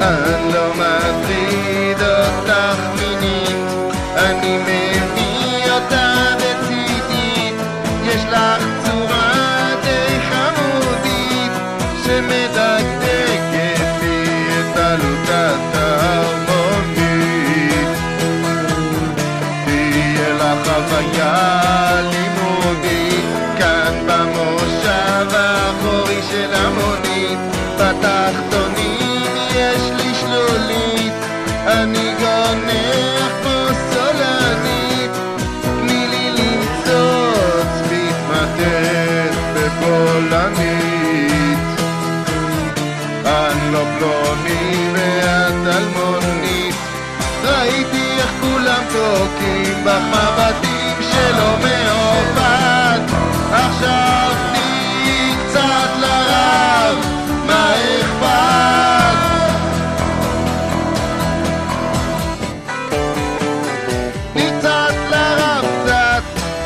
אני לא מטריד אותך מינית, אני מביא אותה בצידית, יש לך צורה די חמודית שמדקדקת לי את עלותת ההרמונית. תהיה לך חוויה לימודית כאן במושב האחורי של המונית, בתחתונים יש לי שלולית, אני גונח כמו סולנית, תני לי למצוץ מתמתת בפולנית. אני לא פלוני ואת אלמונית, ראיתי איך כולם תוקים בך מבטים שלא מעובד, עכשיו תני קצת לרב, מה אכפת? תני קצת לרב קצת,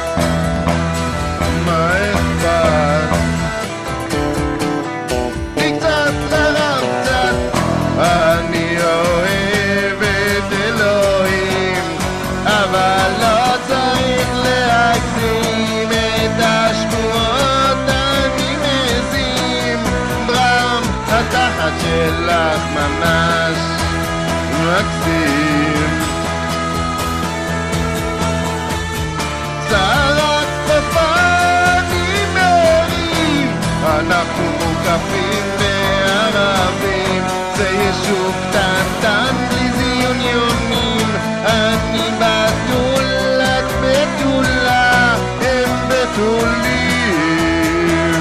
מה אכפת? תני קצת לרב קצת, אני אוהב את אלוהים, אבל לא צריך להגזים את השמועות, אני מזים ברם, התחת שלך ממש מקסים. צרת בפנים מהרים, אנחנו מוקפים בערבים, זה יישוב קטנטן בלי זיוניונים, אני בתול, את בתולה, הם בתולים.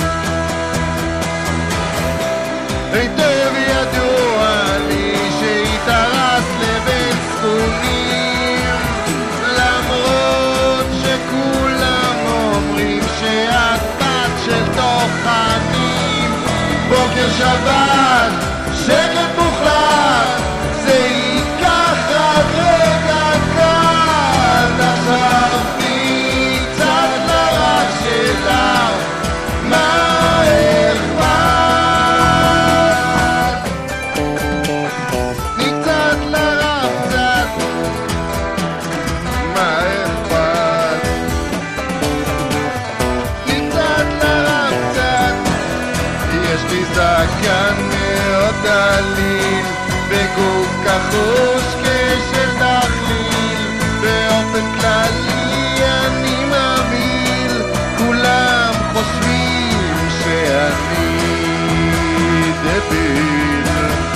היטב ידוע לי שהתארס לבן ספונים, למרות שכולם אומרים שאת בת של תוכנים. בוקר שבת, שקט מוחלט, זה ייקח רק רגע קל, עכשיו תני קצת לרק שלך, מה אכפת? תני קצת לרק קצת, מה אכפת? תני קצת לרק קצת, יש לי זקן מאוד דליל וגוף כחוש כשל תכליל, באופן כללי אני מבהיל, כולם חושבים שאני דביל,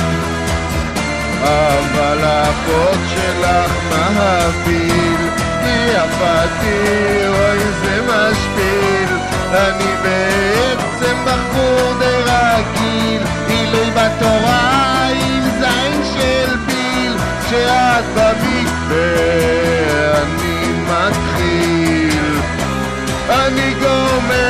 אבל הפות שלך מהפיל, יפתי אוי זה משפיל, אני בעצם בחור די רגיל, עילוי בתורה עם זין של ביל, שאת במקווה אני מתחיל, אני גומר